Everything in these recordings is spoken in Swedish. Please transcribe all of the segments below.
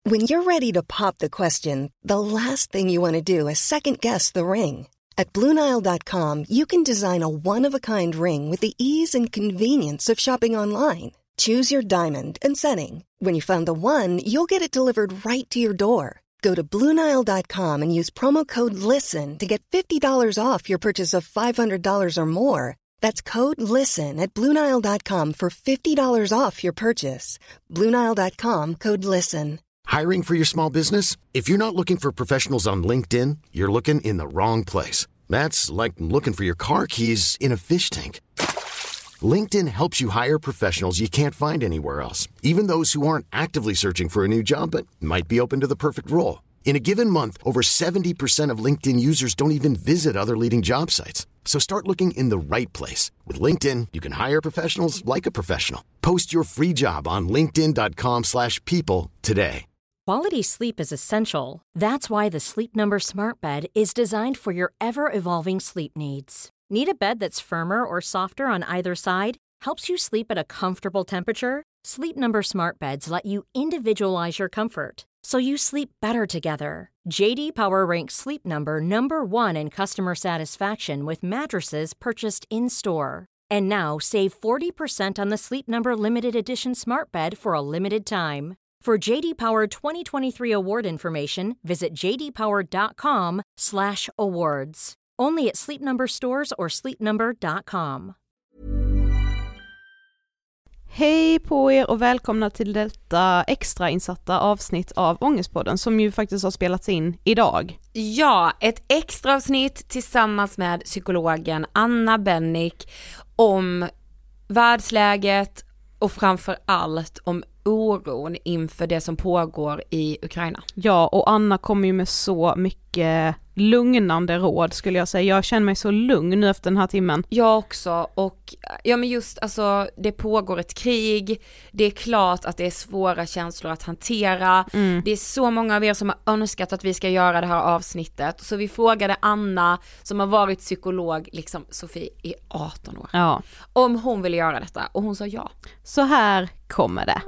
When you're ready to pop the question, the last thing you want to do is second-guess the ring. At BlueNile.com, you can design a one-of-a-kind ring with the ease and convenience of shopping online. Choose your diamond and setting. When you find the one, you'll get it delivered right to your door. Go to BlueNile.com and use promo code LISTEN to get $50 off your purchase of $500 or more. That's code LISTEN at BlueNile.com for $50 off your purchase. BlueNile.com, code LISTEN. Hiring for your small business? If you're not looking for professionals on LinkedIn, you're looking in the wrong place. That's like looking for your car keys in a fish tank. LinkedIn helps you hire professionals you can't find anywhere else, even those who aren't actively searching for a new job but might be open to the perfect role. In a given month, over 70% of LinkedIn users don't even visit other leading job sites. So start looking in the right place. With LinkedIn, you can hire professionals like a professional. Post your free job on linkedin.com/people today. Quality sleep is essential. That's why the Sleep Number Smart Bed is designed for your ever-evolving sleep needs. Need a bed that's firmer or softer on either side? Helps you sleep at a comfortable temperature? Sleep Number Smart Beds let you individualize your comfort, so you sleep better together. JD Power ranks Sleep Number #1 in customer satisfaction with mattresses purchased in-store. And now, save 40% on the Sleep Number Limited Edition Smart Bed for a limited time. For JD Power 2023 award information, visit jdpower.com/awards. Only at Sleep Number stores or sleepnumber.com. Hej på er och välkomna till detta extrainsatta avsnitt av Ångestpodden som ju faktiskt har spelats in idag. Ja, ett extra avsnitt tillsammans med psykologen Anna Bennick om världsläget och framför allt om oron inför det som pågår i Ukraina. Ja, och Anna kommer ju med så mycket lugnande råd skulle jag säga. Jag känner mig så lugn nu efter den här timmen. Jag också, och ja, men just alltså det pågår ett krig. Det är klart att det är svåra känslor att hantera. Det är så många av er som har önskat att vi ska göra det här avsnittet. Så vi frågade Anna som har varit psykolog liksom Sofie i 18 år. Ja. Om hon ville göra detta, och hon sa ja. Så här kommer det.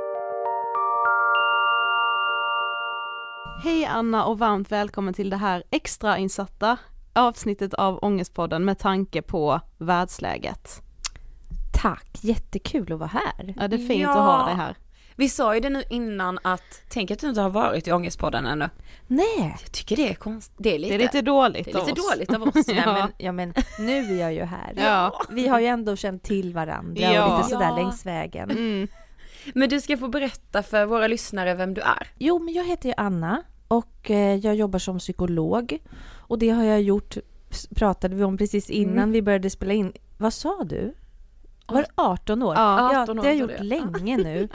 Hej Anna och varmt välkommen till det här extrainsatta avsnittet av Ångestpodden med tanke på världsläget. Tack, jättekul att vara här. Ja, det är fint att ha dig här. Vi sa ju det nu innan att tänk att du inte har varit i Ångestpodden ännu. Nej. Jag tycker det är konstigt. Det är lite dåligt. Det är lite dåligt av oss. Men nu är jag ju här. Ja. Vi har ju ändå känt till varandra och lite sådär längs vägen. Men du ska få berätta för våra lyssnare vem du är. Jo, men jag heter ju Anna och jag jobbar som psykolog. Och det har jag gjort, pratade vi om precis innan vi började spela in. Vad sa du? Var det 18 år? Ja, 18 år det har jag gjort länge nu.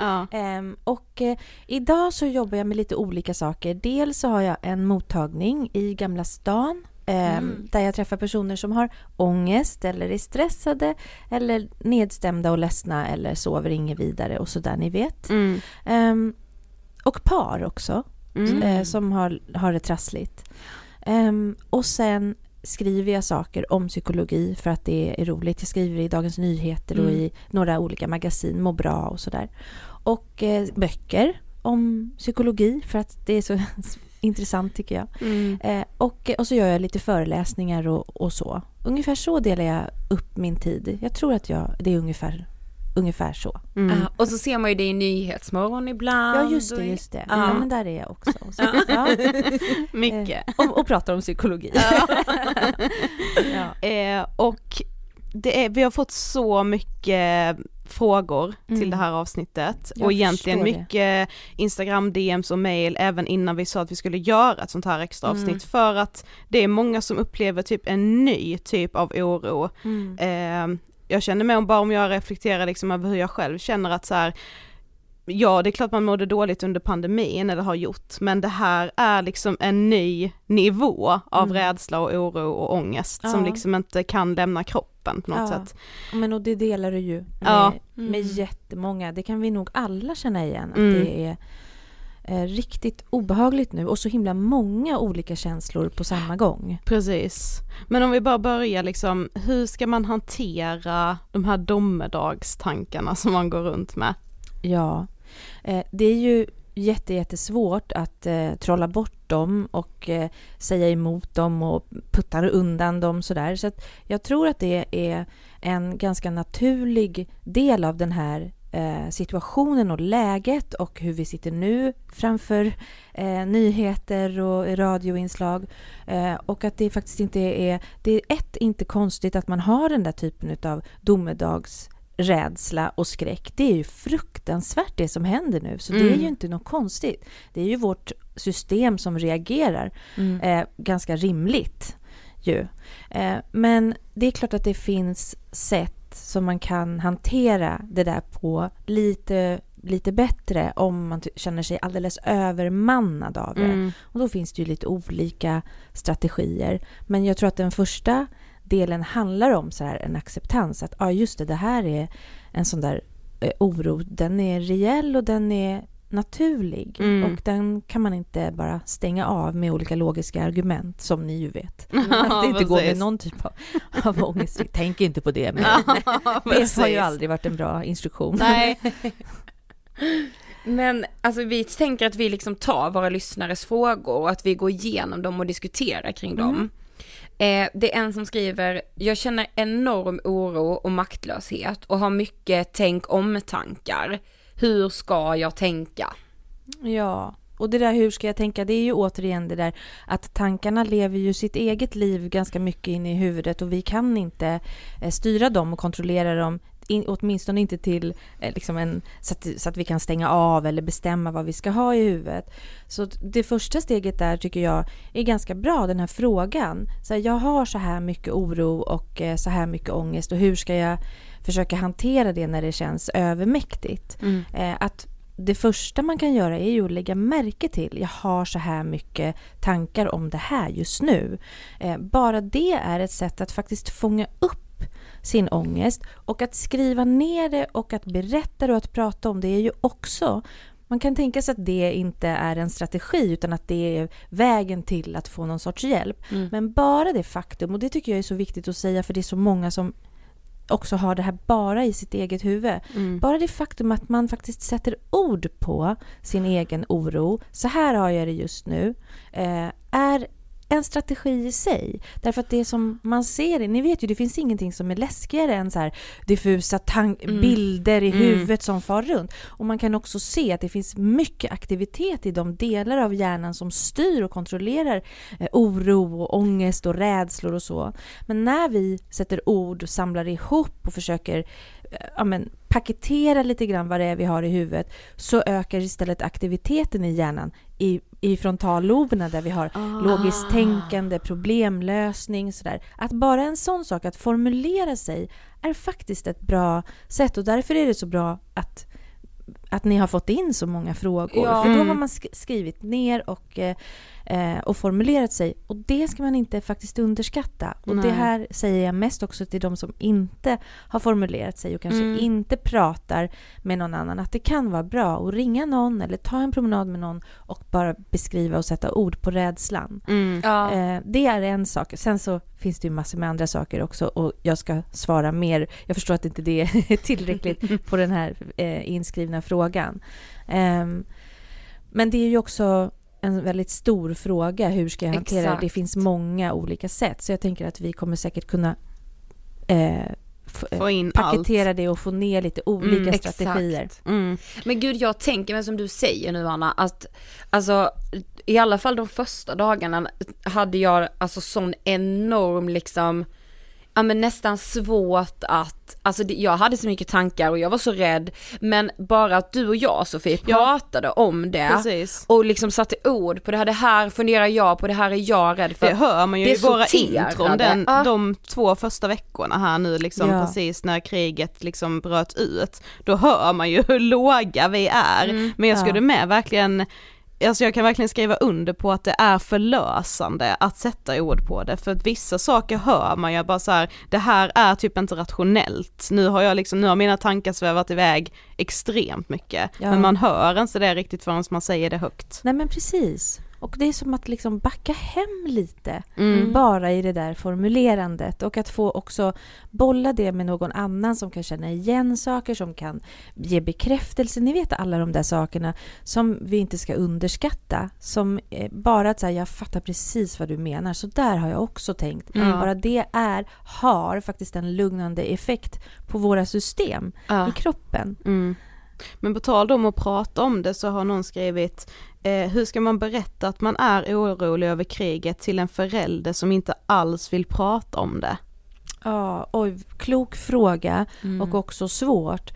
Idag så jobbar jag med lite olika saker. Dels så har jag en mottagning i Gamla stan. Där jag träffar personer som har ångest eller är stressade eller nedstämda och ledsna eller sover inget vidare och sådär, ni vet. Och par också som har det trassligt. Och sen skriver jag saker om psykologi för att det är roligt. Jag skriver i Dagens Nyheter och i några olika magasin, Må bra och sådär. Och böcker om psykologi för att det är så intressant tycker jag. Och så gör jag lite föreläsningar och så. Ungefär så delar jag upp min tid. Jag tror att det är ungefär så. Och så ser man ju det i Nyhetsmorgon ibland. Ja, just det. Ja, men där är jag också. Så, Mycket. Och pratar om psykologi. Och vi har fått så mycket frågor till det här avsnittet. Och egentligen mycket Instagram, DMs och mail även innan vi sa att vi skulle göra ett sånt här extra avsnitt. För att det är många som upplever typ en ny typ av oro. Jag känner mig om jag reflekterar liksom över hur jag själv känner att så här, ja, det är klart man mådde dåligt under pandemin eller har gjort, men det här är liksom en ny nivå av rädsla och oro och ångest som liksom inte kan lämna kroppen på något sätt. Men och det delar du ju med jättemånga. Det kan vi nog alla känna igen, att det är riktigt obehagligt nu och så himla många olika känslor på samma gång. Precis. Men om vi bara börjar liksom, hur ska man hantera de här domedagstankarna som man går runt med? Ja, det är ju jättesvårt att trolla bort dem och säga emot dem och putta undan dem sådär. Så att jag tror att det är en ganska naturlig del av den här situationen och läget och hur vi sitter nu framför nyheter och radioinslag, och att det faktiskt inte är inte konstigt att man har den där typen av domedagsrädsla och skräck. Det är ju fruktansvärt det som händer nu, så det är ju inte något konstigt. Det är ju vårt system som reagerar ganska rimligt ju. Men det är klart att det finns sätt som man kan hantera det där på lite bättre om man känner sig alldeles övermannad av det. Och då finns det ju lite olika strategier. Men jag tror att den första delen handlar om så här en acceptans. Att just det här är en sån där oro. Den är reell och den är naturlig. Och den kan man inte bara stänga av med olika logiska argument, som ni ju vet. Att det inte går med någon typ av ångest. Tänk inte på det. Men det har ju aldrig varit en bra instruktion. Nej. Men alltså, vi tänker att vi liksom tar våra lyssnares frågor och att vi går igenom dem och diskuterar kring dem. Det är en som skriver: jag känner enorm oro och maktlöshet och har mycket tänk om-tankar. Hur ska jag tänka? Ja, och det där hur ska jag tänka, det är ju återigen det där att tankarna lever ju sitt eget liv ganska mycket in i huvudet och vi kan inte styra dem och kontrollera dem, åtminstone inte till liksom så att vi kan stänga av eller bestämma vad vi ska ha i huvudet. Så det första steget där tycker jag är ganska bra, den här frågan. Så jag har så här mycket oro och så här mycket ångest, och hur ska jag försöka hantera det när det känns övermäktigt? Att det första man kan göra är ju att lägga märke till, jag har så här mycket tankar om det här just nu. Bara det är ett sätt att faktiskt fånga upp sin ångest, och att skriva ner det och att berätta och att prata om det är ju också, man kan tänka sig att det inte är en strategi utan att det är vägen till att få någon sorts hjälp. Men bara det faktum, och det tycker jag är så viktigt att säga för det är så många som också har det här bara i sitt eget huvud. Bara det faktum att man faktiskt sätter ord på sin egen oro, så här har jag det just nu, är en strategi i sig. Därför att det som man ser, ni vet ju, det finns ingenting som är läskigare än så här diffusa bilder i huvudet som far runt. Och man kan också se att det finns mycket aktivitet i de delar av hjärnan som styr och kontrollerar oro och ångest och rädslor och så. Men när vi sätter ord och samlar ihop och försöker paketera lite grann vad det är vi har i huvudet, så ökar istället aktiviteten i hjärnan i frontalloberna där vi har logiskt tänkande, problemlösning, sådär. Att bara en sån sak, att formulera sig, är faktiskt ett bra sätt, och därför är det så bra att ni har fått in så många frågor. För då har man skrivit ner och formulerat sig, och det ska man inte faktiskt underskatta. Och det här säger jag mest också till de som inte har formulerat sig och kanske inte pratar med någon annan, att det kan vara bra att ringa någon eller ta en promenad med någon och bara beskriva och sätta ord på rädslan. Det är en sak. Sen så finns det ju massor med andra saker också, och jag ska svara mer. Jag förstår att inte det är tillräckligt på den här inskrivna frågan. Men det är ju också en väldigt stor fråga. Hur ska jag hantera det? Det finns många olika sätt. Så jag tänker att vi kommer säkert kunna få in paketera det och få ner lite olika strategier. Men gud, jag tänker mig som du säger nu, Anna, att alltså, i alla fall de första dagarna hade jag alltså sån enorm liksom, men nästan svårt att, alltså jag hade så mycket tankar och jag var så rädd, men bara att du och jag, Sofie, pratade om det. Precis. Och liksom satte ord på det här funderar jag på, det här är jag rädd för. Det hör man ju i våra intron de 2 första veckorna här nu liksom, precis när kriget liksom bröt ut. Då hör man ju hur låga vi är. Men jag skulle med verkligen, alltså jag kan verkligen skriva under på att det är förlösande att sätta ord på det, för att vissa saker hör man ju bara så här, det här är typ inte rationellt. Nu har mina tankar svävat iväg extremt mycket, men man hör inte det riktigt förrän man säger det högt. Nej, men precis. Och det är som att liksom backa hem lite bara i det där formulerandet, och att få också bolla det med någon annan som kan känna igen saker, som kan ge bekräftelse. Ni vet alla de där sakerna som vi inte ska underskatta, som bara att säga jag fattar precis vad du menar, så där har jag också tänkt. Bara det har faktiskt en lugnande effekt på våra system i kroppen. Men på tal om att prata om det, så har någon skrivit hur ska man berätta att man är orolig över kriget till en förälder som inte alls vill prata om det? Ja, klok fråga och också svårt.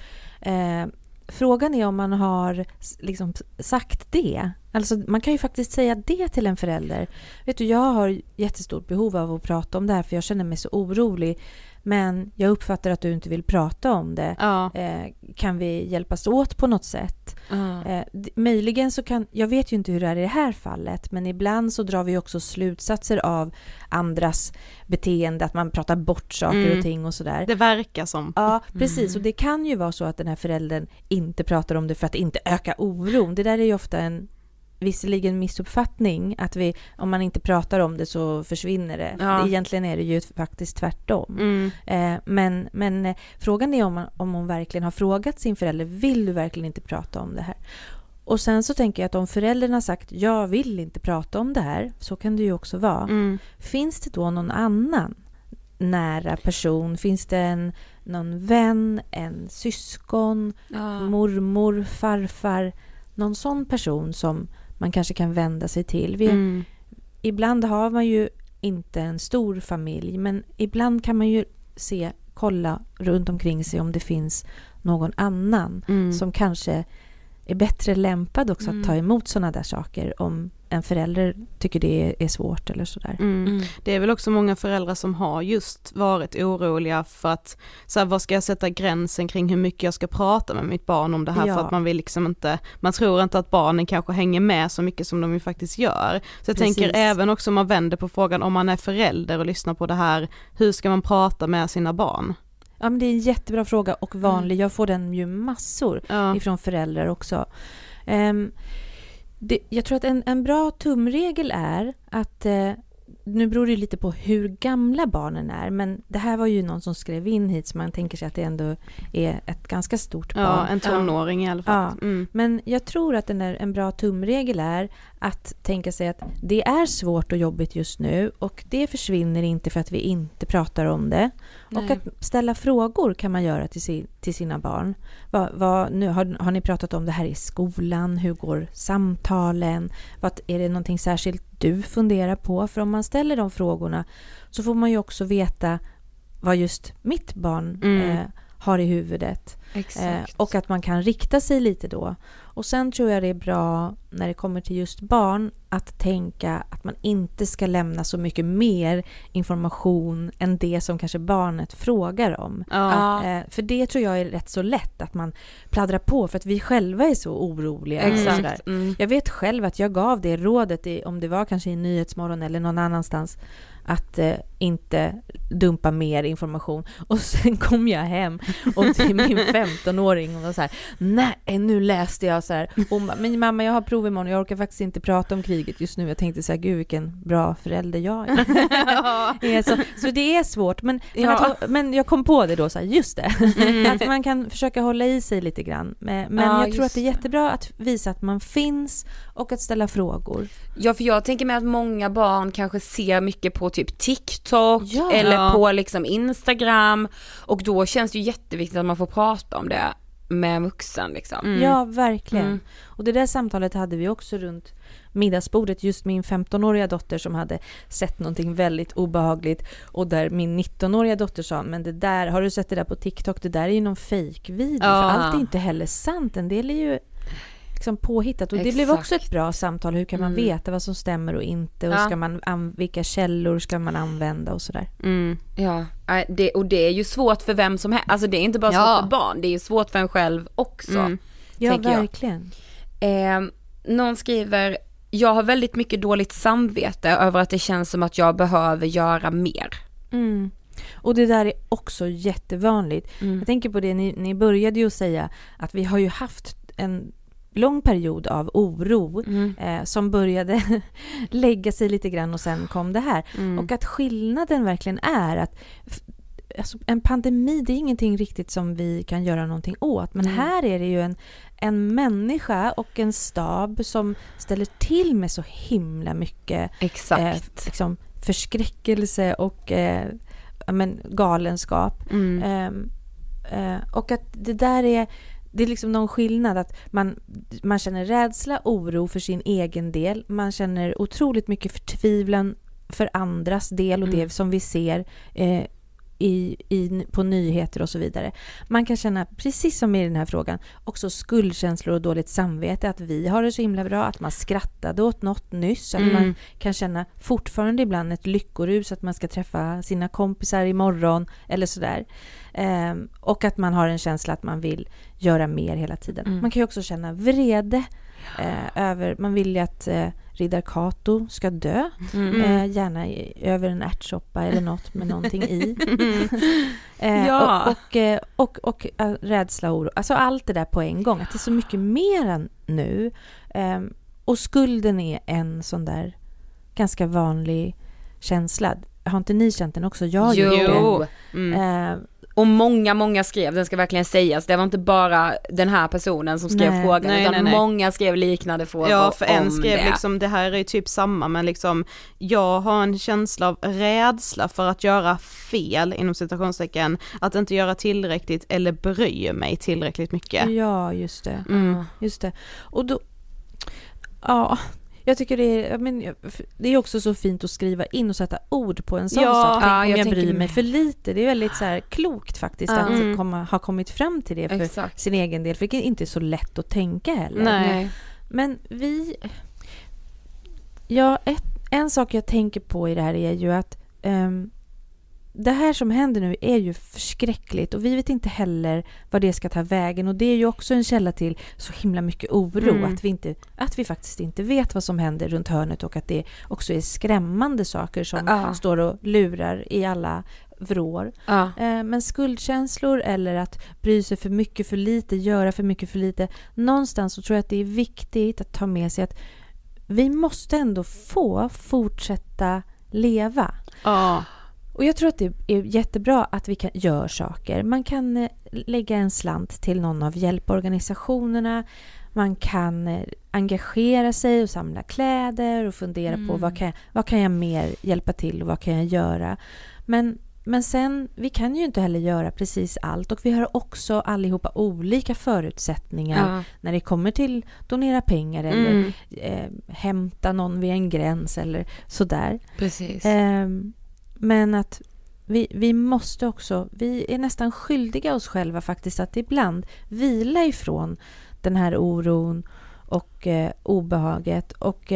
Frågan är om man har liksom sagt det. Alltså man kan ju faktiskt säga det till en förälder. Vet du, jag har jättestort behov av att prata om det här, för jag känner mig så orolig. Men jag uppfattar att du inte vill prata om det. Kan vi hjälpas åt på något sätt? Möjligen så kan, jag vet ju inte hur det är i det här fallet, men ibland så drar vi också slutsatser av andras beteende, att man pratar bort saker och ting och sådär. Det verkar som. Ja, precis. Och det kan ju vara så att den här föräldern inte pratar om det för att inte öka oron. Det där är ju ofta en visserligen missuppfattning, att om man inte pratar om det så försvinner det. Egentligen är det ju faktiskt tvärtom. Men frågan är om hon verkligen har frågat sin förälder, vill du verkligen inte prata om det här? Och sen så tänker jag att om föräldern har sagt jag vill inte prata om det här, så kan det ju också vara. Finns det då någon annan nära person? Finns det någon vän, en syskon, mormor, farfar, någon sån person som man kanske kan vända sig till? Ibland har man ju inte en stor familj, men ibland kan man ju kolla runt omkring sig om det finns någon annan som kanske är bättre lämpad också att ta emot såna där saker, om en förälder tycker det är svårt eller sådär. Det är väl också många föräldrar som har just varit oroliga för att vad ska jag sätta gränsen kring hur mycket jag ska prata med mitt barn om det här, för att man vill liksom inte, man tror inte att barnen kanske hänger med så mycket som de ju faktiskt gör. Så jag tänker även också om man vänder på frågan, om man är förälder och lyssnar på det här, hur ska man prata med sina barn? Ja, men det är en jättebra fråga och vanlig. Jag får den ju massor ifrån föräldrar också. Jag tror att en bra tumregel är att nu beror det lite på hur gamla barnen är, men det här var ju någon som skrev in hit, så man tänker sig att det ändå är ett ganska stort barn. Ja, en tonåring i alla fall. Men jag tror att en bra tumregel är att tänka sig att det är svårt och jobbigt just nu, och det försvinner inte för att vi inte pratar om det. Nej. Och att ställa frågor kan man göra till sina barn. Nu har ni pratat om det här i skolan? Hur går samtalen? Är det någonting särskilt du funderar på? För om man ställer de frågorna så får man ju också veta vad just mitt barn har i huvudet. Och att man kan rikta sig lite då. Och sen tror jag det är bra när det kommer till just barn att tänka att man inte ska lämna så mycket mer information än det som kanske barnet frågar om. För det tror jag är rätt så lätt att man pladdrar på, för att vi själva är så oroliga. Exakt. Jag vet själv att jag gav det rådet, om det var kanske i Nyhetsmorgon eller någon annanstans, att inte dumpa mer information. Och sen kom jag hem och till min 15-åring och var så här: nej, nu läste jag så här. Och men mamma, jag har prov imorgon, jag orkar faktiskt inte prata om kriget just nu. Jag tänkte så här, gud vilken bra förälder jag är. Så det är svårt, men jag kom på det då så här, just det. Att man kan försöka hålla i sig lite grann. Men jag tror att det är jättebra att visa att man finns och att ställa frågor. Ja, för jag tänker mig att många barn kanske ser mycket på typ TikTok eller på liksom Instagram, och då känns det ju jätteviktigt att man får prata om det med vuxen liksom. Ja, verkligen. Och det där samtalet hade vi också runt middagsbordet, just min 15-åriga dotter som hade sett någonting väldigt obehagligt, och där min 19-åriga dotter sa, men det där, har du sett det där på TikTok, det där är ju någon fake-video, för allt är inte heller sant, en del är ju liksom påhittat, och det blev också ett bra samtal. Hur kan man veta vad som stämmer och inte, och ska man, vilka källor ska man använda och sådär. Ja, det är ju svårt för vem som helst, alltså det är inte bara svårt för barn, det är ju svårt för en själv också. Ja, verkligen. Någon skriver: jag har väldigt mycket dåligt samvete över att det känns som att jag behöver göra mer. Och det där är också jättevanligt. Jag tänker på det, ni började ju säga att vi har ju haft en lång period av oro som började lägga sig lite grann och sen kom det här. Och att skillnaden verkligen är att alltså, en pandemi, det är ingenting riktigt som vi kan göra någonting åt. Men här är det ju en människa och en stab som ställer till med så himla mycket liksom, förskräckelse och galenskap. Och att det där är liksom någon skillnad, att man känner rädsla, oro för sin egen del. Man känner otroligt mycket förtvivlan för andras del och det som vi ser på nyheter och så vidare. Man kan känna, precis som i den här frågan, också skuldkänslor och dåligt samvete, att vi har det så himla bra, att man skrattade åt något nyss, att man kan känna fortfarande ibland ett lyckorus att man ska träffa sina kompisar imorgon eller sådär. Och att man har en känsla att man vill göra mer hela tiden. Man kan ju också känna vrede över, man vill ju att Riddar Kato ska dö, gärna över en ärtsoppa eller något med någonting i. Och rädsla och oro, alltså allt det där på en gång, att det är så mycket mer än nu. Och skulden är en sån där ganska vanlig känsla. Har inte ni känt den också? Jag jo. Och många skrev, den ska verkligen sägas. Det var inte bara den här personen som skrev frågan, utan många skrev liknande frågor. Ja, för en skrev det. Liksom, det här är ju typ samma, men liksom, jag har en känsla av rädsla för att göra fel, inom citationstecken, att inte göra tillräckligt eller bry mig tillräckligt mycket. Ja, just det. Just det. Och då, jag tycker det är också så fint att skriva in och sätta ord på en sån sak. Tänk om jag bryr mig för lite. Det är väldigt så här klokt faktiskt att ha kommit fram till det för sin egen del. För det är inte så lätt att tänka heller. Nej. Men en sak jag tänker på i det här är ju att det här som händer nu är ju förskräckligt och vi vet inte heller vad det ska ta vägen, och det är ju också en källa till så himla mycket oro att vi faktiskt inte vet vad som händer runt hörnet, och att det också är skrämmande saker som står och lurar i alla vrår. Men skuldkänslor eller att bry sig för mycket för lite, göra för mycket för lite, någonstans så tror jag att det är viktigt att ta med sig att vi måste ändå få fortsätta leva. Och jag tror att det är jättebra att vi gör saker. Man kan lägga en slant till någon av hjälporganisationerna. Man kan engagera sig och samla kläder och fundera på vad kan jag mer hjälpa till och vad kan jag göra. Men sen, vi kan ju inte heller göra precis allt, och vi har också allihopa olika förutsättningar när det kommer till donera pengar eller hämta någon vid en gräns eller sådär. Precis. Men att vi måste också, vi är nästan skyldiga oss själva faktiskt att ibland vila ifrån den här oron och obehaget och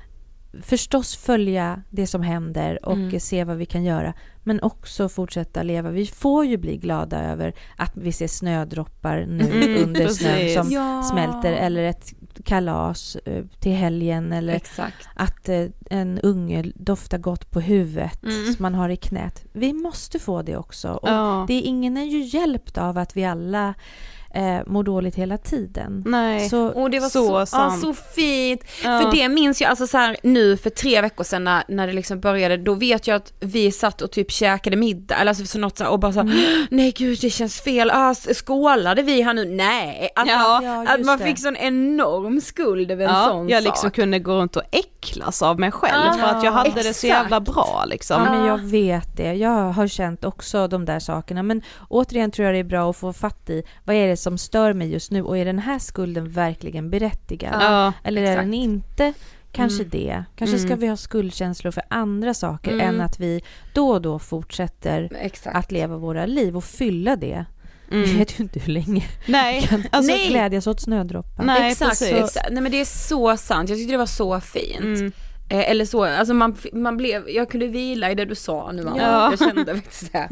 förstås följa det som händer och se vad vi kan göra, men också fortsätta leva. Vi får ju bli glada över att vi ser snödroppar nu under snön som smälter, eller ett kalas till helgen, eller att en unge doftar gott på huvudet som man har i knät. Vi måste få det också. Och ingen är ju hjälpt av att vi alla mår dåligt hela tiden. Nej. Och det var så fint. För det minns jag alltså så här, nu för 3 veckor sedan när det liksom började, då vet jag att vi satt och typ käkade middag eller alltså så något så här, och bara så nej gud det känns fel. Skålade vi här nu? Nej. Alltså, att man fick sån enorm skuld över en sån jag liksom sak. Kunde gå runt och äcklas av mig själv för att jag hade det så jävla bra liksom. Men jag vet det. Jag har känt också de där sakerna, men återigen tror jag det är bra att få fatt i vad är det som stör mig just nu, och är den här skulden verkligen berättigad eller är den inte? Kanske det. Kanske ska vi ha skuldkänslor för andra saker än att vi då och då fortsätter att leva våra liv och fylla det. Jag vet ju inte hur länge. Nej. Glädjas åt snödroppar. Nej, exakt. Nej, men det är så sant. Jag tyckte det var så fint. Eller så, alltså man blev, jag kunde vila i det du sa nu. Jag kände faktiskt det.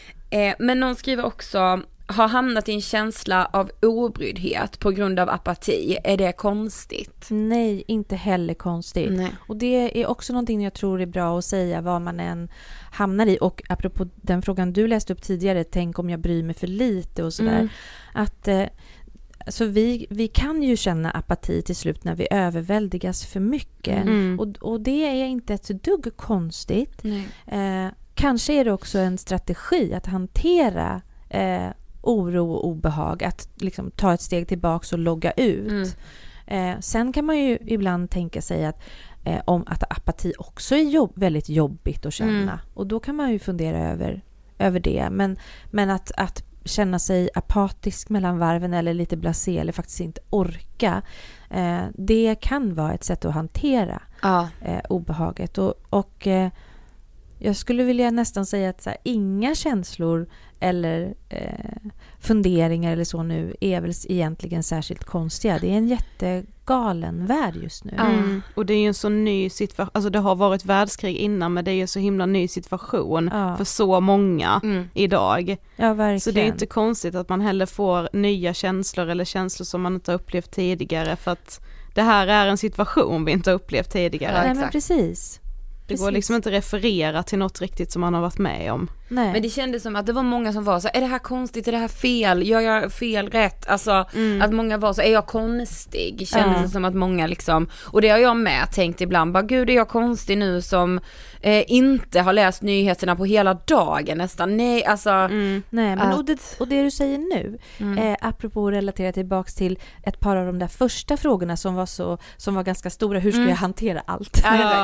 Men någon skriver också, har hamnat i en känsla av obryddhet på grund av apati. Är det konstigt? Nej, inte heller konstigt. Nej. Och det är också någonting jag tror är bra att säga vad man än hamnar i. Och apropå den frågan du läste upp tidigare, tänk om jag bryr mig för lite och sådär. Att Så vi kan ju känna apati till slut när vi överväldigas för mycket. Och det är inte ett dugg konstigt. Kanske är det också en strategi att hantera oro och obehag, att liksom ta ett steg tillbaka och logga ut. Sen kan man ju ibland tänka sig att om att apati också är väldigt jobbigt att känna. Och då kan man ju fundera över det. Men att känna sig apatisk mellan varven eller lite blasé eller faktiskt inte orka, det kan vara ett sätt att hantera obehaget. Och jag skulle vilja nästan säga att så här, inga känslor eller funderingar eller så nu är väl egentligen särskilt konstiga. Det är en jättegalen värld just nu. Och det är ju en så ny situation, alltså det har varit världskrig innan, men det är ju så himla ny situation för så många idag. Ja, verkligen. Så det är inte konstigt att man heller får nya känslor eller känslor som man inte har upplevt tidigare, för att det här är en situation vi inte har upplevt tidigare. Nej, men precis. Det går liksom inte referera till något riktigt som man har varit med om. Nej. Men det kändes som att det var många som var så, är det här konstigt, är det här fel, gör jag fel rätt? Alltså att många var så, är jag konstig? Kändes det som att många liksom, och det har jag med tänkt ibland, bara gud är jag konstig nu som inte har läst nyheterna på hela dagen nästan. Nej, alltså. Nej, men och det du säger nu, apropå att relatera tillbaks till ett par av de där första frågorna som var ganska stora, hur ska jag hantera allt?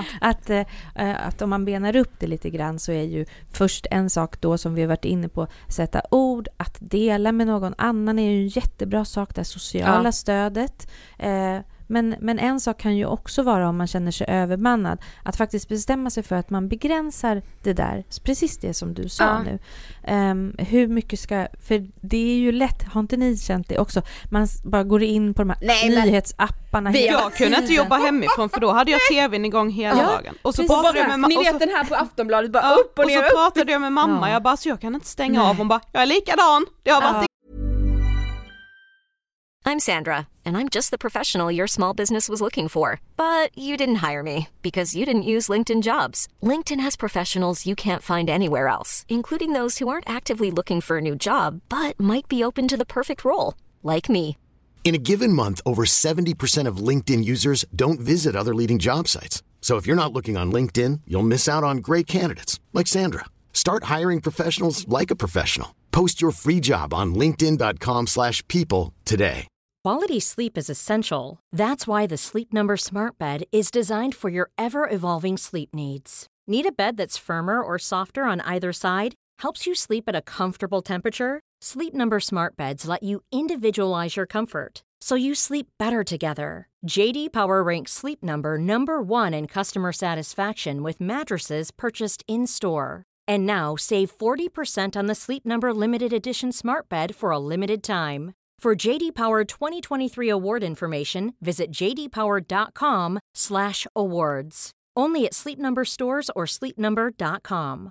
Att om man benar upp det lite grann, så är ju först en sak då som vi har varit inne på, sätta ord, att dela med någon annan är ju en jättebra sak, det sociala stödet. Men en sak kan ju också vara, om man känner sig övermannad, att faktiskt bestämma sig för att man begränsar det där, precis det som du sa nu. Hur mycket för det är ju lätt, har inte ni känt det också? Man bara går in på de här nyhetsapparna. Jag kunde inte jobba hemifrån, för då hade jag tvn igång hela dagen. Och så pratade jag med ni vet den här på Aftonbladet, bara upp och ner. Och så pratade jag med mamma, jag bara, så jag kan inte stänga av. Hon bara, jag är likadan. Det har varit I'm Sandra, and I'm just the professional your small business was looking for. But you didn't hire me because you didn't use LinkedIn Jobs. LinkedIn has professionals you can't find anywhere else, including those who aren't actively looking for a new job, but might be open to the perfect role, like me. In a given month, over 70% of LinkedIn users don't visit other leading job sites. So if you're not looking on LinkedIn, you'll miss out on great candidates like Sandra. Start hiring professionals like a professional. Post your free job on linkedin.com/people today. Quality sleep is essential. That's why the Sleep Number Smart Bed is designed for your ever-evolving sleep needs. Need a bed that's firmer or softer on either side? Helps you sleep at a comfortable temperature? Sleep Number Smart Beds let you individualize your comfort, so you sleep better together. JD Power ranks Sleep Number #1 in customer satisfaction with mattresses purchased in-store. And now save 40% on the Sleep Number Limited Edition Smart Bed for a limited time. For JD Power 2023 award information, visit jdpower.com/awards. Only at Sleep Number stores or sleepnumber.com.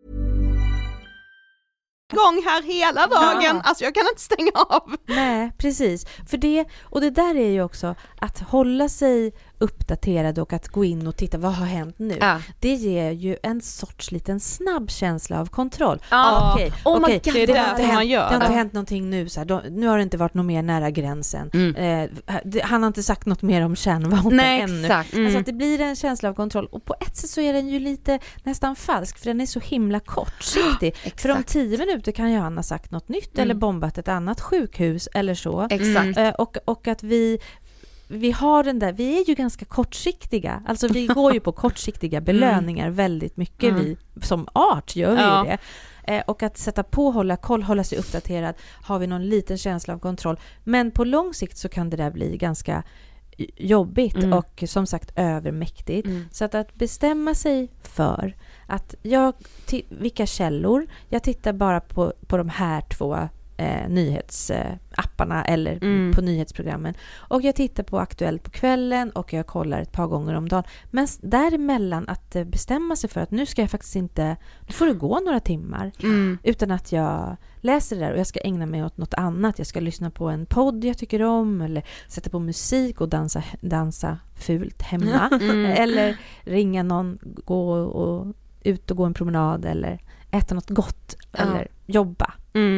Gång här hela dagen, alltså jag kan inte stänga av. Nej, precis. För det där är ju också att hålla sig uppdaterad och att gå in och titta, vad har hänt nu? Det ger ju en sorts liten snabb känsla av kontroll. Okej, det är därför man gör. Det har inte hänt någonting nu, så här, nu har det inte varit något mer nära gränsen. Han har inte sagt något mer om kärnvapen ännu. Alltså att det blir en känsla av kontroll, och på ett sätt så är den ju lite nästan falsk, för den är så himla kortsiktig. För om 10 minuter kan ju han ha sagt något nytt eller bombat ett annat sjukhus eller så. Och att vi har den där, vi är ju ganska kortsiktiga, alltså vi går ju på kortsiktiga belöningar väldigt mycket, vi som art gör vi det. Och att sätta på, hålla koll, hålla sig uppdaterad, har vi någon liten känsla av kontroll, men på lång sikt så kan det där bli ganska jobbigt och som sagt övermäktigt. Så att bestämma sig för att vilka källor, jag tittar bara på de här 2 nyhetsapparna eller på nyhetsprogrammen, och jag tittar på Aktuellt på kvällen och jag kollar ett par gånger om dagen, men däremellan att bestämma sig för att nu ska jag faktiskt inte, nu får det gå några timmar utan att jag läser det där och jag ska ägna mig åt något annat. Jag ska lyssna på en podd jag tycker om, eller sätta på musik och dansa fult hemma eller ringa någon, gå en promenad eller äta något gott eller jobba.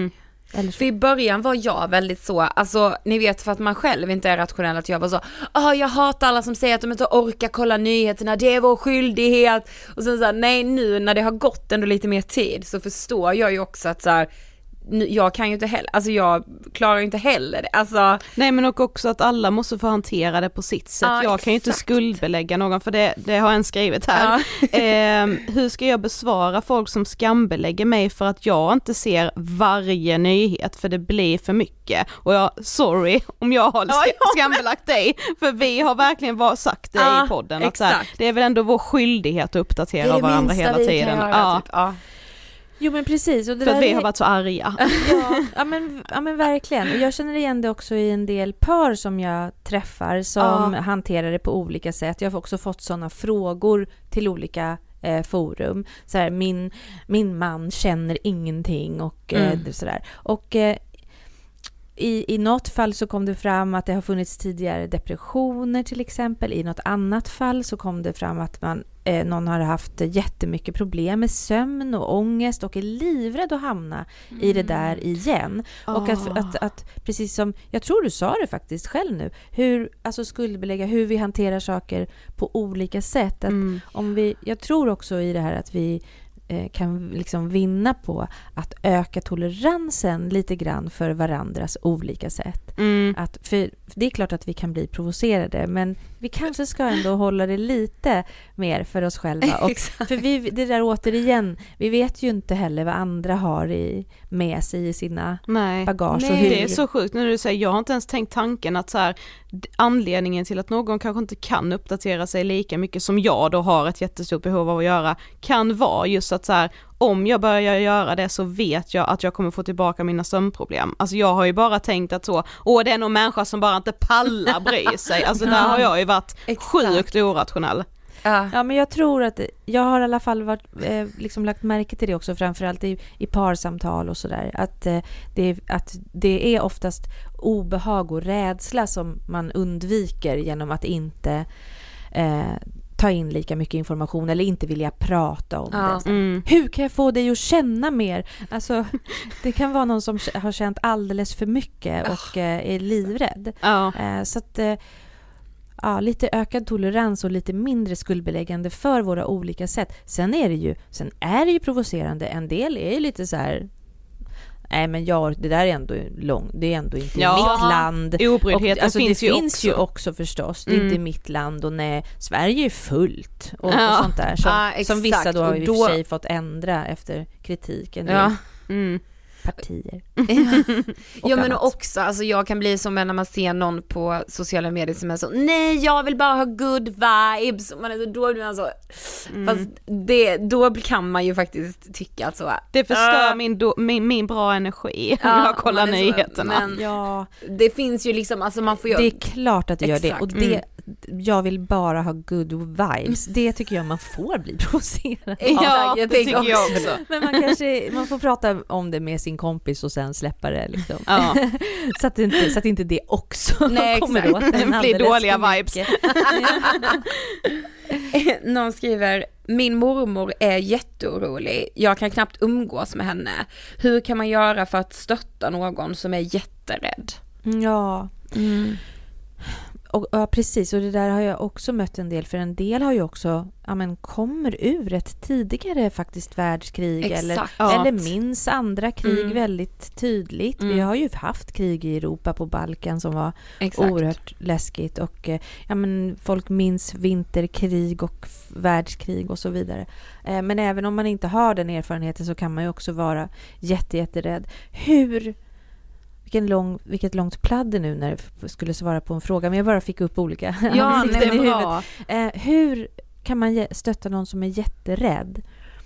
För i början var jag väldigt så, alltså ni vet, för att man själv inte är rationell, att jag var så, jag hatar alla som säger att de inte orkar kolla nyheterna, det är vår skyldighet. Och sen så här, nej, nu när det har gått ändå lite mer tid så förstår jag ju också att så här, jag kan ju inte heller, alltså jag klarar ju inte heller det. Alltså... Nej, men också att alla måste få hantera det på sitt sätt. Jag kan ju inte skuldbelägga någon, för det har en skrivit här. Hur ska jag besvara folk som skambelägger mig för att jag inte ser varje nyhet, för det blir för mycket. Och sorry om jag har skambelagt dig, för vi har verkligen sagt det i podden. Att så här, det är väl ändå vår skyldighet att uppdatera varandra hela tiden. Jo, men precis. Och det för att vi har varit så arga. Ja, men verkligen. Och jag känner igen det också i en del par som jag träffar som hanterar det på olika sätt. Jag har också fått sådana frågor till olika forum. Så här, min man känner ingenting och sådär. Och i något fall så kom det fram att det har funnits tidigare depressioner till exempel. I något annat fall så kom det fram att någon har haft jättemycket problem med sömn och ångest och är livrädd att hamna i det där igen. Och att precis som, jag tror du sa det faktiskt själv nu, alltså skuldbelägga, hur vi hanterar saker på olika sätt. Att jag tror också i det här att vi kan liksom vinna på att öka toleransen lite grann för varandras olika sätt. För det är klart att vi kan bli provocerade, men vi kanske ska ändå hålla det lite mer för oss själva. Och för det där återigen, vi vet ju inte heller vad andra har med sig i sina bagage. Nej, och det är så sjukt när du säger, jag har inte ens tänkt tanken att så här, anledningen till att någon kanske inte kan uppdatera sig lika mycket som jag då har ett jättestort behov av att göra, kan vara just att så här, om jag börjar göra det så vet jag att jag kommer få tillbaka mina sömnproblem. Alltså jag har ju bara tänkt att så, det är någon människa som bara inte pallar bry sig. Alltså där har jag ju varit sjukt orationell. Ja, men jag tror att jag har i alla fall varit, liksom lagt märke till det också, framförallt i parsamtal och sådär, att det är oftast obehag och rädsla som man undviker genom att inte ta in lika mycket information eller inte vilja prata om det. Hur kan jag få dig att känna mer? Alltså, det kan vara någon som har känt alldeles för mycket och är livrädd. Så att lite ökad tolerans och lite mindre skuldbeläggande för våra olika sätt. Sen är det ju provocerande. En del är ju lite så här, nej men det där är ändå det är ändå inte mitt land. Obryddheten alltså, finns det finns ju också förstås. Det är inte mitt land, och nej, Sverige är fullt och sånt där som vissa då har i och för sig fått ändra efter kritiken. Partier. Men också, alltså jag kan bli som när man ser någon på sociala medier som är så, nej jag vill bara ha good vibes, och då blir man så, fast då kan man ju faktiskt tycka att så, det förstör min bra energi om jag kollar nyheterna. Det finns ju liksom, alltså man får ju, det är klart att det gör det, och jag vill bara ha good vibes. Det tycker jag man får bli provocerad. Det tycker jag också. Men man får prata om det med sin kompis och sen släppa det liksom. så att inte det också kommer åt. Det blir dåliga vibes. Någon skriver, min mormor är jätteorolig. Jag kan knappt umgås med henne. Hur kan man göra för att stötta någon som är jätterädd? Och precis, och det där har jag också mött en del, för en del har ju också kommer ur ett tidigare faktiskt världskrig eller minns andra krig väldigt tydligt. Vi har ju haft krig i Europa, på Balkan, som var oerhört läskigt, och folk minns vinterkrig och världskrig och så vidare. Men även om man inte har den erfarenheten så kan man ju också vara jätterädd. Vilket långt pladder nu när jag skulle svara på en fråga, men jag bara fick upp olika ansikten i huvudet. Hur kan man stötta någon som är jätterädd?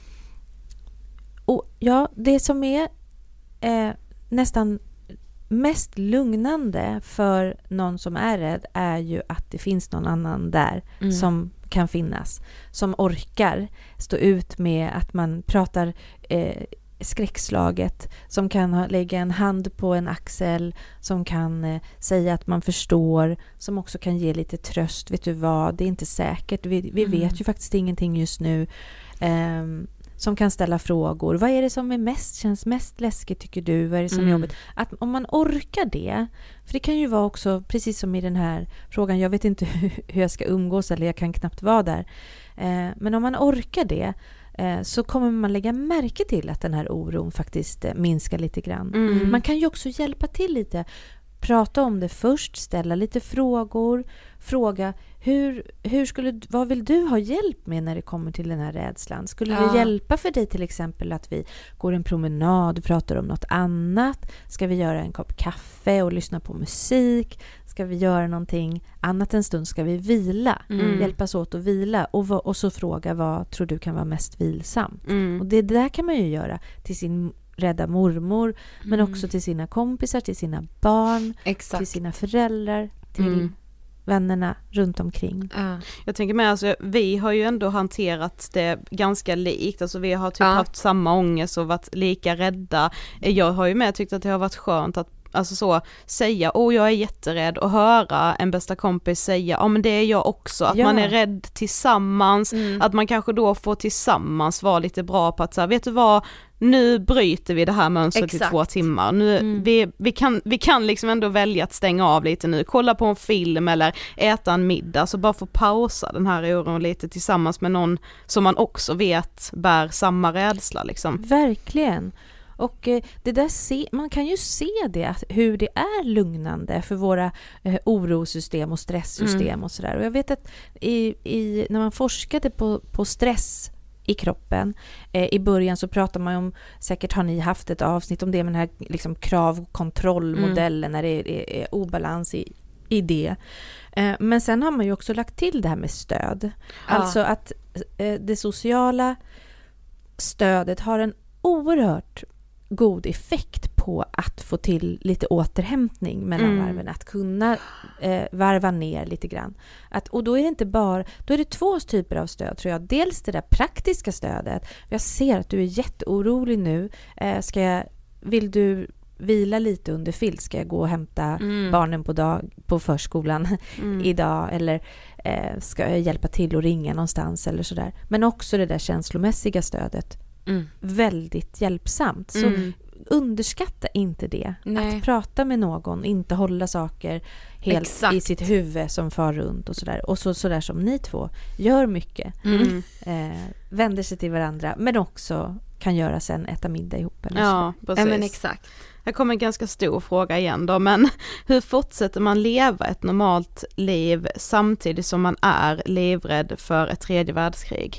Och det som är nästan mest lugnande för någon som är rädd är ju att det finns någon annan där som kan finnas, som orkar stå ut med att man pratar skräckslaget, som kan lägga en hand på en axel, som kan säga att man förstår, som också kan ge lite tröst. Vet du vad, det är inte säkert, vi vet ju faktiskt ingenting just nu. som kan ställa frågor. Vad är det som känns mest läskigt tycker du? Vad är det som är jobbigt? Att om man orkar det, för det kan ju vara också, precis som i den här frågan, jag vet inte hur jag ska umgås eller jag kan knappt vara där. Men om man orkar det så kommer man lägga märke till att den här oron faktiskt minskar lite grann. Man kan ju också hjälpa till lite. Prata om det först, ställa lite frågor, fråga vad vill du ha hjälp med när det kommer till den här rädslan? Skulle det hjälpa för dig till exempel att vi går en promenad och pratar om något annat? Ska vi göra en kopp kaffe och lyssna på musik? Ska vi göra någonting annat en stund? Ska vi vila? Hjälpas åt att vila och så fråga vad tror du kan vara mest vilsamt? Och det där kan man ju göra till sin rädda mormor, men också till sina kompisar, till sina barn, till sina föräldrar, till vännerna runt omkring. Jag tänker med, alltså, vi har ju ändå hanterat det ganska likt, alltså vi har typ haft samma ångest och varit lika rädda. Jag har ju med tyckt att det har varit skönt att alltså så säga, jag är jätterädd, och höra en bästa kompis säga, men det är jag också, att man är rädd tillsammans, att man kanske då får tillsammans vara lite bra på att så här, vet du vad, nu bryter vi det här mönstret i 2 timmar. Nu, vi kan liksom ändå välja att stänga av lite nu, kolla på en film eller äta en middag, så bara få pausa den här oron lite tillsammans med någon som man också vet bär samma rädsla liksom. Verkligen. Och det där man kan ju se det, hur det är lugnande för våra orosystem och stresssystem och sådär. Och jag vet att när man forskade på stress i kroppen, i början så pratar man om, säkert har ni haft ett avsnitt om det, med den här liksom krav-kontrollmodellen när det är obalans i det. Men sen har man ju också lagt till det här med stöd. Alltså att det sociala stödet har en oerhört god effekt på att få till lite återhämtning mellan varven, att kunna varva ner lite grann. Och då är det inte bara, då är det 2 typer av stöd tror jag. Dels det där praktiska stödet. Jag ser att du är jätteorolig nu. Vill du vila lite under filt? Ska jag gå och hämta barnen på förskolan idag? Eller ska jag hjälpa till och ringa någonstans eller sådär? Men också det där känslomässiga stödet. Väldigt hjälpsamt. Så underskatta inte det. Nej. Att prata med någon, inte hålla saker helt i sitt huvud som far runt och sådär. Och sådär som ni 2 gör mycket. Vänder sig till varandra, men också kan göra sen äta middag ihop. Eller ja, precis. Men exakt. Här kommer en ganska stor fråga igen då, men hur fortsätter man leva ett normalt liv samtidigt som man är livrädd för ett 3:e världskrig?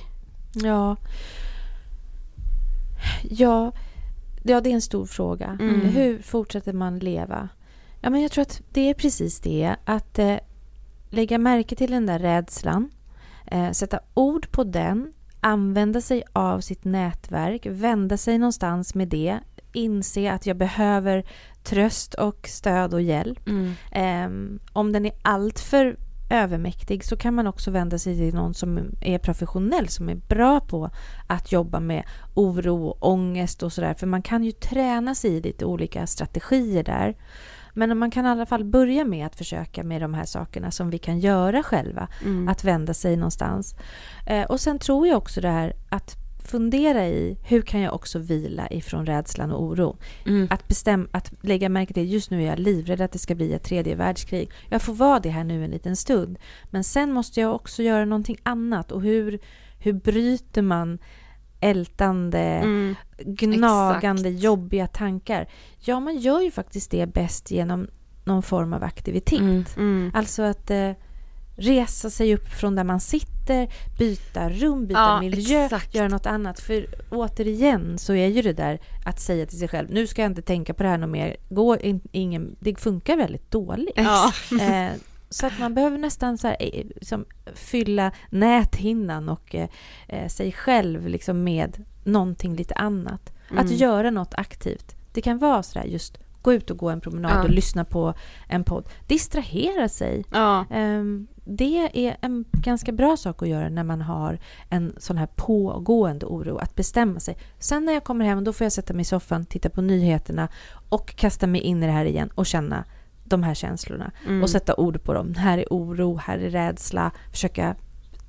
Ja, det är en stor fråga. Hur fortsätter man leva? Ja, men jag tror att det är precis det. Att lägga märke till den där rädslan. Sätta ord på den. Använda sig av sitt nätverk. Vända sig någonstans med det. Inse att jag behöver tröst och stöd och hjälp. Om den är alltför övermäktig så kan man också vända sig till någon som är professionell, som är bra på att jobba med oro och ångest och sådär. För man kan ju träna sig i lite olika strategier där. Men man kan i alla fall börja med att försöka med de här sakerna som vi kan göra själva. Att vända sig någonstans. Och sen tror jag också det här att fundera i hur kan jag också vila ifrån rädslan och oro. Att lägga märke till, just nu är jag livrädd att det ska bli ett 3:e världskrig. Jag får vara det här nu en liten stund. Men sen måste jag också göra någonting annat. Och hur bryter man ältande, gnagande, jobbiga tankar? Ja, man gör ju faktiskt det bäst genom någon form av aktivitet. Alltså att resa sig upp från där man sitter, byta rum, byta miljö, göra något annat. För återigen så är ju det där att säga till sig själv, nu ska jag inte tänka på det här något mer. Det funkar väldigt dåligt. Så att man behöver nästan så här, liksom, fylla näthinnan och sig själv liksom med någonting lite annat. Att göra något aktivt. Det kan vara så där, just gå ut och gå en promenad och lyssna på en podd. Distrahera sig. Det är en ganska bra sak att göra när man har en sån här pågående oro. Att bestämma sig. Sen när jag kommer hem, då får jag sätta mig i soffan, titta på nyheterna och kasta mig in i det här igen och känna de här känslorna. Och sätta ord på dem. Här är oro, här är rädsla. Försöka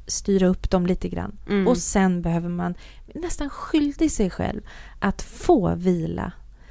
styra upp dem lite grann. Och sen behöver man nästan skyldig sig själv att få vila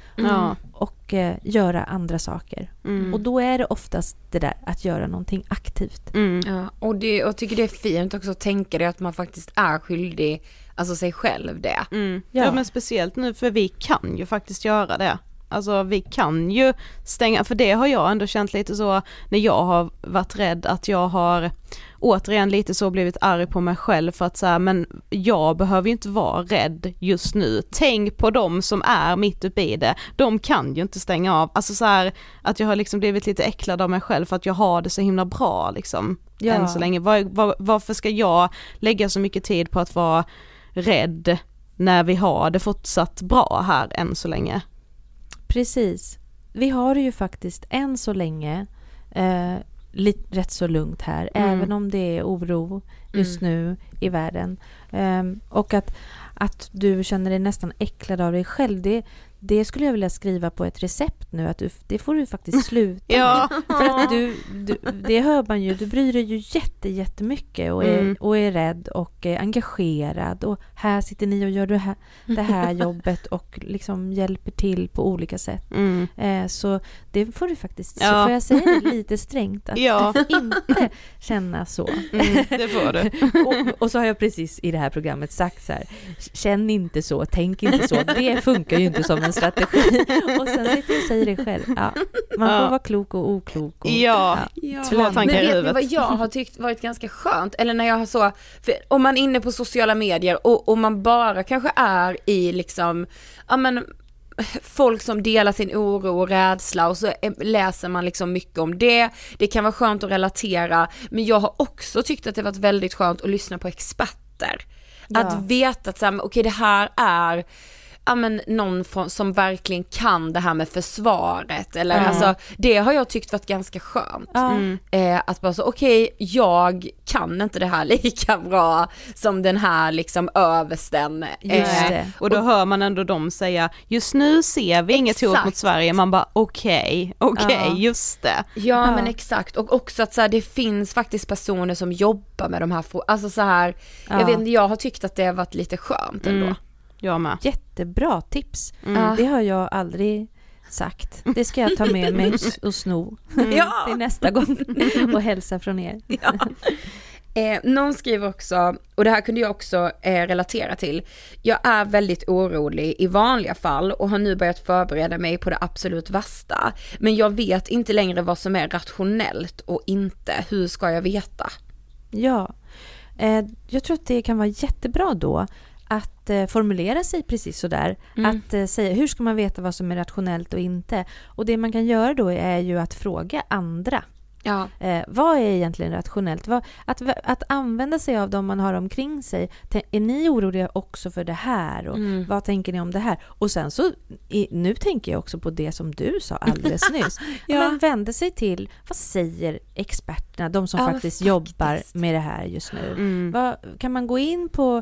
och göra andra saker. Och då är det oftast det där att göra någonting aktivt. Ja, och jag tycker det är fint också att tänka det att man faktiskt är skyldig, alltså sig själv det. Ja, men speciellt nu, för vi kan ju faktiskt göra det. Alltså vi kan ju stänga, för det har jag ändå känt lite så när jag har varit rädd, att jag har återigen lite så blivit arg på mig själv för att så här, men jag behöver ju inte vara rädd just nu. Tänk på dem som är mitt uppe i det. De kan ju inte stänga av. Alltså så här, att jag har liksom blivit lite äcklad av mig själv för att jag har det så himla bra liksom. Än så länge. Varför ska jag lägga så mycket tid på att vara rädd när vi har det fortsatt bra här än så länge? Precis. Vi har det ju faktiskt än så länge rätt så lugnt här. Även om det är oro just nu i världen. Och att du känner dig nästan äcklad av dig själv. Det skulle jag vilja skriva på ett recept nu. Att det får du faktiskt sluta med. För att det hör man ju. Du bryr dig ju jättemycket och är rädd och är engagerad. Och här sitter ni och gör det här jobbet och liksom hjälper till på olika sätt. Så det får du faktiskt, så får jag säga det lite strängt, att du får inte känna så. Det får du. Och så har jag precis i det här programmet sagt så här: känn inte så, tänk inte så. Det funkar ju inte som en strategi. Och sen sitter jag och säger det själv. Ja, man får vara klok och oklok. Och, två tankar i huvudet. Men vad jag har tyckt varit ganska skönt, eller när jag har så, för om man är inne på sociala medier och man bara kanske är i liksom, ja men folk som delar sin oro och rädsla, och så läser man liksom mycket om det. Det kan vara skönt att relatera, men jag har också tyckt att det varit väldigt skönt att lyssna på experter. Att veta att okej, det här är någon som verkligen kan det här med försvaret, eller alltså, det har jag tyckt varit ganska skönt. Att bara så, okej, jag kan inte det här lika bra som den här liksom översten. Just det. Och då hör man ändå dem säga, just nu ser vi inget hot mot Sverige. Man bara okej, just det. Ja, men exakt. Och också att så här, det finns faktiskt personer som jobbar med de här alltså så här, jag vet inte, jag har tyckt att det har varit lite skönt ändå. Jag med. Jättebra tips. Det har jag aldrig sagt. Det ska jag ta med mig och sno till nästa gång och hälsa från er. Någon skriver också, och det här kunde jag också relatera till: jag är väldigt orolig i vanliga fall och har nu börjat förbereda mig på det absolut värsta, men jag vet inte längre vad som är rationellt och inte. Hur ska jag veta? Ja, jag tror att det kan vara jättebra då att formulera sig precis så där. Att säga, hur ska man veta vad som är rationellt och inte? Och det man kan göra då är ju att fråga andra. Ja. Vad är egentligen rationellt? Att använda sig av dem man har omkring sig. Är ni oroliga också för det här? Och vad tänker ni om det här? Och sen så, nu tänker jag också på det som du sa alldeles nyss. Men vända sig till, vad säger experterna? De som faktiskt jobbar med det här just nu. Kan man gå in på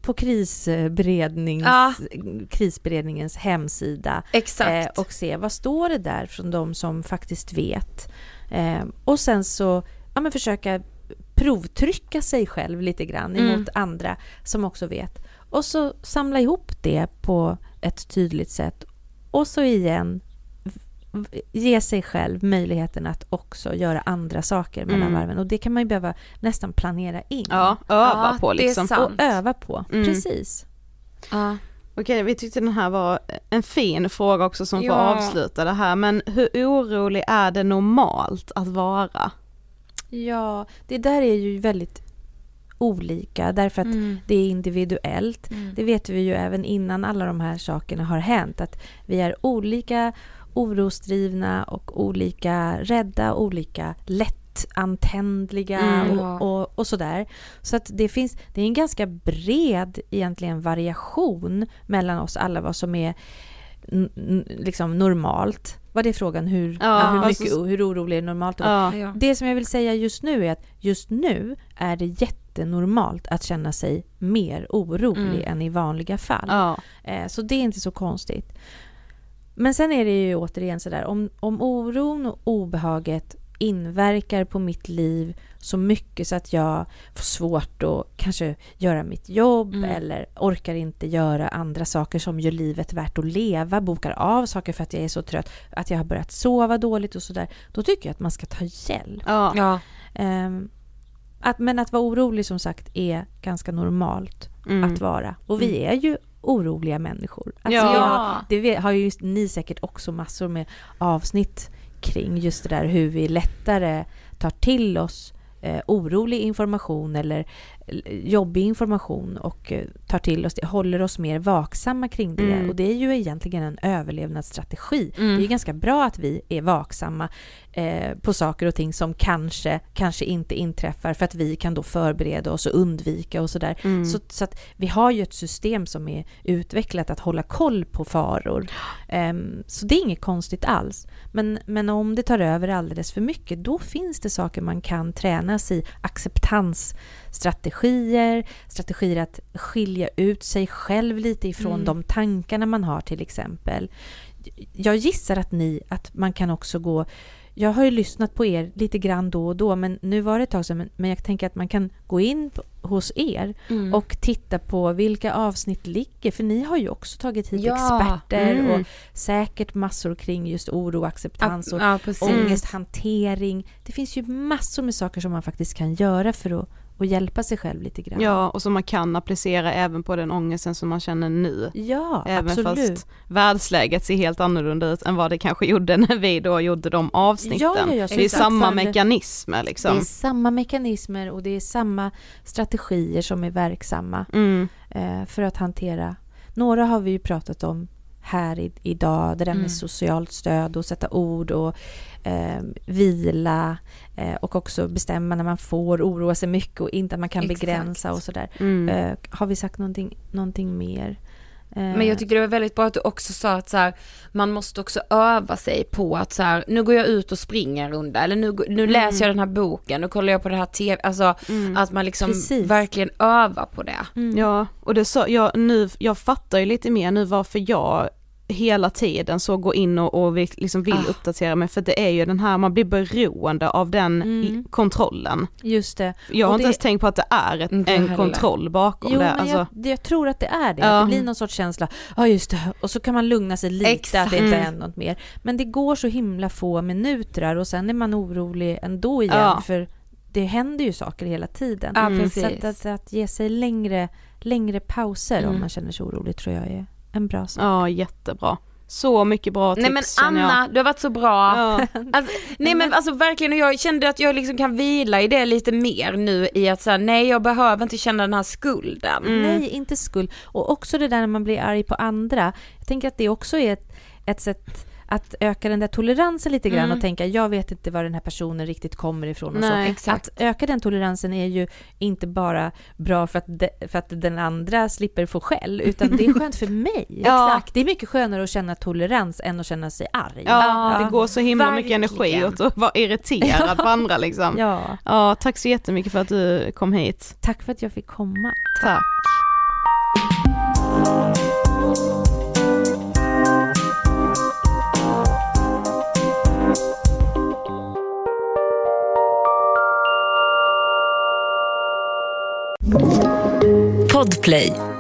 krisberedningens hemsida och se, vad står det där från de som faktiskt vet? Och sen så försöka provtrycka sig själv lite grann emot andra som också vet. Och så samla ihop det på ett tydligt sätt. Och så igen ge sig själv möjligheten att också göra andra saker mellan varven. Och det kan man ju behöva nästan planera in. Ja, öva på liksom. Det är sant. Och öva på, precis. Ja. Okej, vi tyckte den här var en fin fråga också som får avsluta det här. Men hur orolig är det normalt att vara? Ja, det där är ju väldigt olika därför att det är individuellt. Det vet vi ju även innan alla de här sakerna har hänt, att vi är olika orosdrivna och olika rädda, olika lättantändliga och sådär. Så att det är en ganska bred egentligen variation mellan oss alla vad som är liksom normalt. Vad är frågan? Hur orolig är normalt? Det som jag vill säga just nu är att just nu är det jättenormalt att känna sig mer orolig än i vanliga fall. Så det är inte så konstigt. Men sen är det ju återigen så där, om oron och obehaget inverkar på mitt liv så mycket så att jag får svårt att kanske göra mitt jobb eller orkar inte göra andra saker som gör livet värt att leva, bokar av saker för att jag är så trött, att jag har börjat sova dåligt och sådär. Då tycker jag att man ska ta hjälp. Ja. Men att vara orolig som sagt är ganska normalt att vara. Och vi är ju oroliga människor. Alltså det har ju ni säkert också massor med avsnitt kring just det där hur vi lättare tar till oss orolig information eller jobbig information och tar till oss det, håller oss mer vaksamma kring det. Och det är ju egentligen en överlevnadsstrategi. Det är ju ganska bra att vi är vaksamma på saker och ting som kanske inte inträffar, för att vi kan då förbereda oss och undvika och sådär. Så att vi har ju ett system som är utvecklat att hålla koll på faror. Så det är inget konstigt alls. Men om det tar över alldeles för mycket, då finns det saker man kan tränas i. Acceptansstrategier att skilja ut sig själv lite ifrån de tankarna man har till exempel. Jag gissar att man kan också gå. Jag har ju lyssnat på er lite grann då och då, men nu var det ett tag sedan, men jag tänker att man kan gå in hos er och titta på vilka avsnitt ligger, för ni har ju också tagit hit experter och säkert massor kring just oro, acceptans och ångesthantering. Det finns ju massor med saker som man faktiskt kan göra för att hjälpa sig själv lite grann. Ja, och som man kan applicera även på den ångesten som man känner nu. Ja, även absolut. Fast världsläget ser helt annorlunda ut än vad det kanske gjorde när vi då gjorde de avsnitten. Ja, det är samma mekanismer liksom. Det är samma mekanismer och det är samma strategier som är verksamma för att hantera. Några har vi ju pratat om här idag, det där med socialt stöd och sätta ord och vila och också bestämma när man får oroa sig mycket och inte att man kan begränsa och sådär. Har vi sagt någonting mer? Men jag tycker det var väldigt bra att du också sa att så här, man måste också öva sig på att så här, nu går jag ut och springer en runda, eller nu läser jag den här boken, nu kollar jag på det här TV, alltså att man liksom verkligen övar på det. Ja, och det så jag fattar ju lite mer nu varför jag hela tiden så går in och liksom vill uppdatera mig, för det är ju den här, man blir beroende av den kontrollen. Just det. Jag har inte ens tänkt på att det är en kontroll bakom det. Alltså. Jag tror att det är det. Att det blir någon sorts känsla. Ja, just det. Och så kan man lugna sig lite att det inte är något mer. Men det går så himla få minuter och sen är man orolig ändå igen för det händer ju saker hela tiden. Så att ge sig längre pauser om man känner sig orolig tror jag är en bra sak. Ja, jättebra. Så mycket bra tips. Nej men Anna, du har varit så bra. Ja. Alltså verkligen, och jag kände att jag liksom kan vila i det lite mer nu i att säga nej, jag behöver inte känna den här skulden. Nej, inte skuld. Och också det där när man blir arg på andra. Jag tänker att det också är ett sätt att öka den där toleransen lite grann och tänka, jag vet inte var den här personen riktigt kommer ifrån och så. Exakt. Att öka den toleransen är ju inte bara bra för att den andra slipper få skäll, utan det är skönt för mig. Exakt. Det är mycket skönare att känna tolerans än att känna sig arg. Ja, det går så himla mycket energi åt att vara irriterad på andra liksom. Ja, tack så jättemycket för att du kom hit. Tack för att jag fick komma. Tack. Podplay.